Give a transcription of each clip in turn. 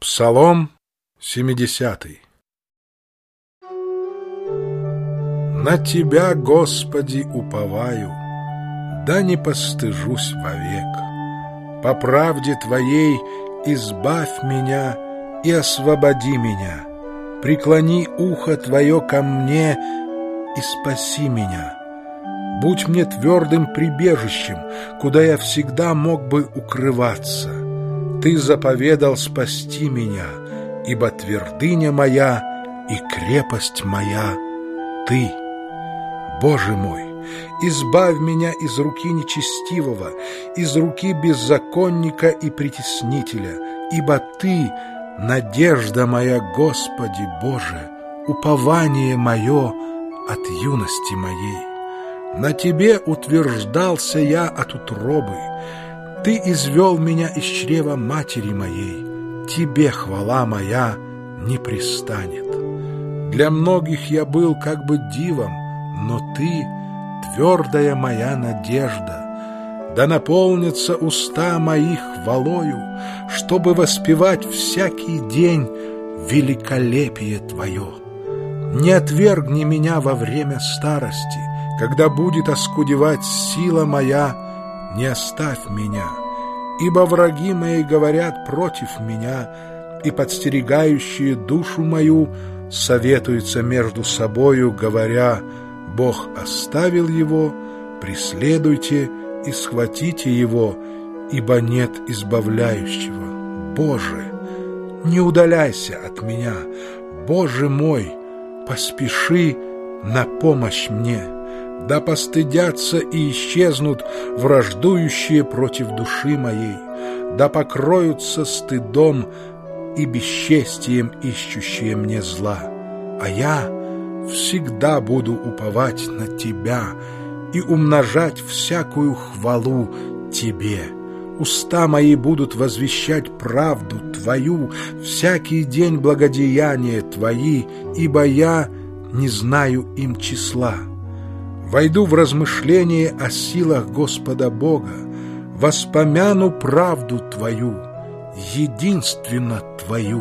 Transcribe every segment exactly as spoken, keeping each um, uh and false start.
Псалом семидесятый. На Тебя, Господи, уповаю, да не постыжусь вовек. По правде Твоей избавь меня и освободи меня. Преклони ухо Твое ко мне и спаси меня. Будь мне твердым прибежищем, куда я всегда мог бы укрываться. Ты заповедал спасти меня, ибо твердыня моя и крепость моя — Ты. Боже мой, избавь меня из руки нечестивого, из руки беззаконника и притеснителя, ибо Ты — надежда моя, Господи Боже, упование мое от юности моей. На Тебе утверждался я от утробы. Ты извел меня из чрева матери моей. Тебе хвала моя не пристанет. Для многих я был как бы дивом, но Ты — твердая моя надежда. Да наполнятся уста моих хвалою, чтобы воспевать всякий день великолепие Твое. Не отвергни меня во время старости, когда будет оскудевать сила моя, не оставь меня, ибо враги мои говорят против меня, и подстерегающие душу мою советуются между собою, говоря: Бог оставил его, преследуйте и схватите его, ибо нет избавляющего. Боже, не удаляйся от меня, Боже мой, поспеши на помощь мне. Да постыдятся и исчезнут враждующие против души моей, да покроются стыдом и бесчестием ищущие мне зла. А я всегда буду уповать на Тебя и умножать всякую хвалу Тебе. Уста мои будут возвещать правду Твою, всякий день благодеяния Твои, ибо я не знаю им числа. Войду в размышление о силах Господа Бога, воспомяну правду Твою, единственно Твою.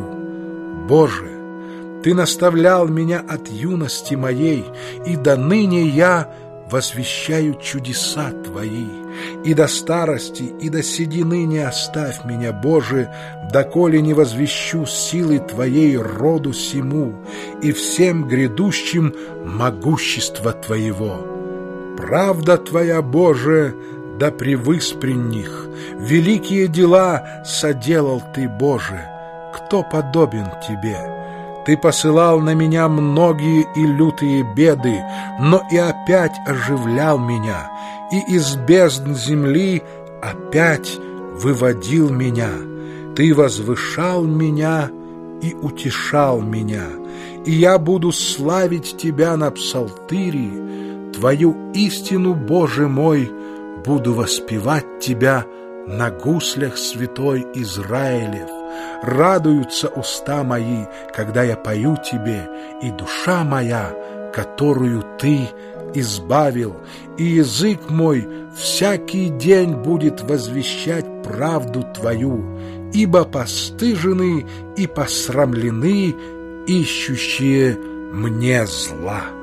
Боже, Ты наставлял меня от юности моей, и до ныне я возвещаю чудеса Твои. И до старости, и до седины не оставь меня, Боже, доколе не возвещу силы Твоей роду сему и всем грядущим могущества Твоего. Правда Твоя, Боже, да превыспрен них. Великие дела соделал Ты, Боже. Кто подобен Тебе? Ты посылал на меня многие и лютые беды, но и опять оживлял меня, и из бездн земли опять выводил меня. Ты возвышал меня и утешал меня, и я буду славить Тебя на псалтыре. Твою истину, Боже мой, буду воспевать Тебя на гуслях святой Израилев. Радуются уста мои, когда я пою Тебе, и душа моя, которую Ты избавил, и язык мой всякий день будет возвещать правду Твою, ибо постыжены и посрамлены ищущие мне зла.